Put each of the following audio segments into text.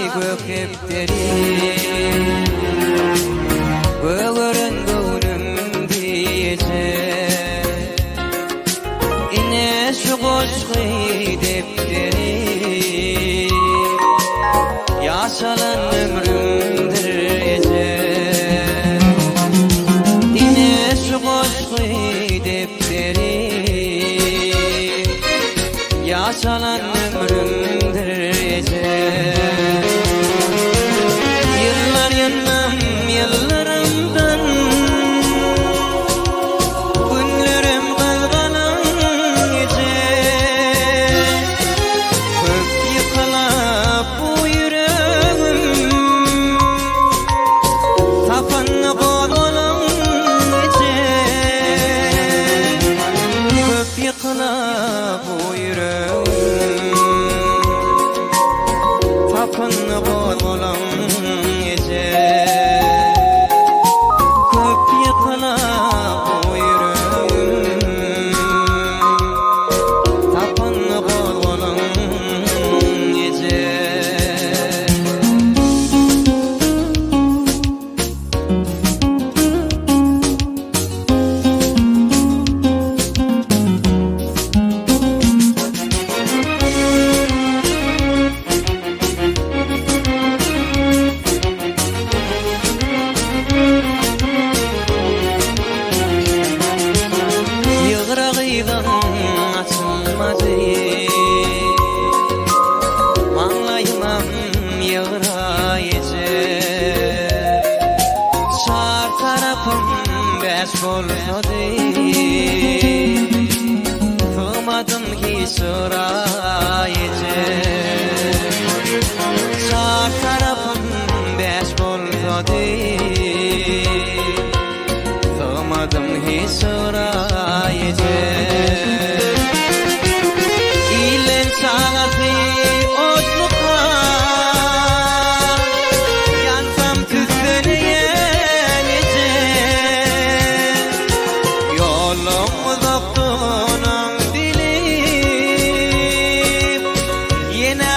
gökepleri Öğren gönlüm diyecek İne şu koşku defteri Yaşanan ömrümdür ecel İne şu koşku defteri Yaşanan ömrümdür ecel Yıllar yanmam yıllarımdan Günlerim kalganan ecel Köp yıkılıp bu yüreğim Tapanlı kolganan ecel Köp yıkılıp bu yüreğim Tapanlı kolganan Köp yıkılıp bu yüreğim Tapanlı kolganan açılmadı Mağlayımam yığrayacak Çar tarafım beş bolmadı Tığmadım ki sırayacak Çar tarafım beş bolmadı Tığmadım ki sırayacak Sağatı otluğa Yansam tüzgüneyecek Yolum uzaktuğunun bilip Yine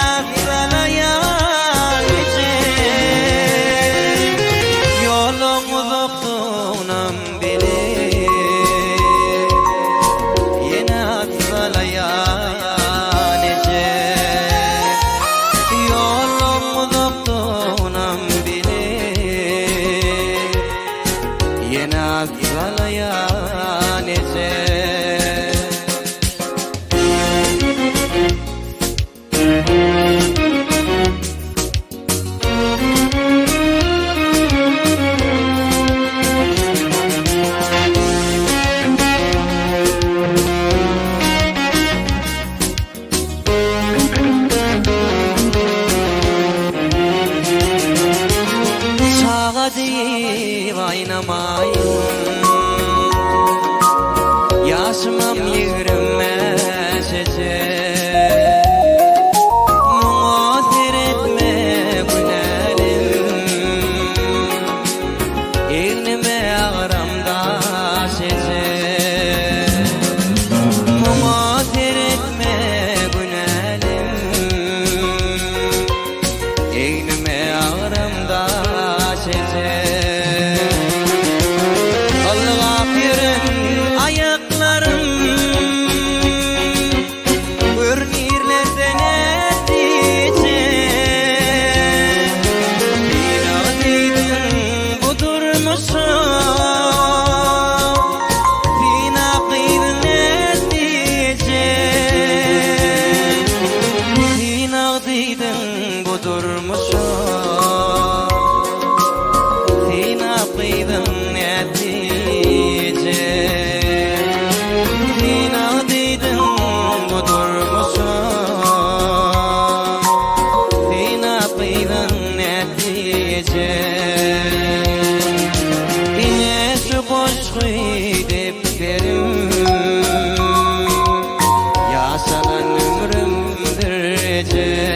salayanecek Yolum uzaktuğunun bilip Yine salayanecek Deyip aynamayım Yaşımam yürümez ecel Muğaz etme günelim Elime ağramda ecel Muğaz etme günelim Elime ağramda Allah'a birin ayaklarım Örnirlerden edeceğim Binadidin budurmuşum Binadidin edeceğim Binadidin budurmuşum Binadidin Binadidin budurmuşum Binadidin edeceğim Yine şu koşku defterim Yaşanan ömrümdür ecel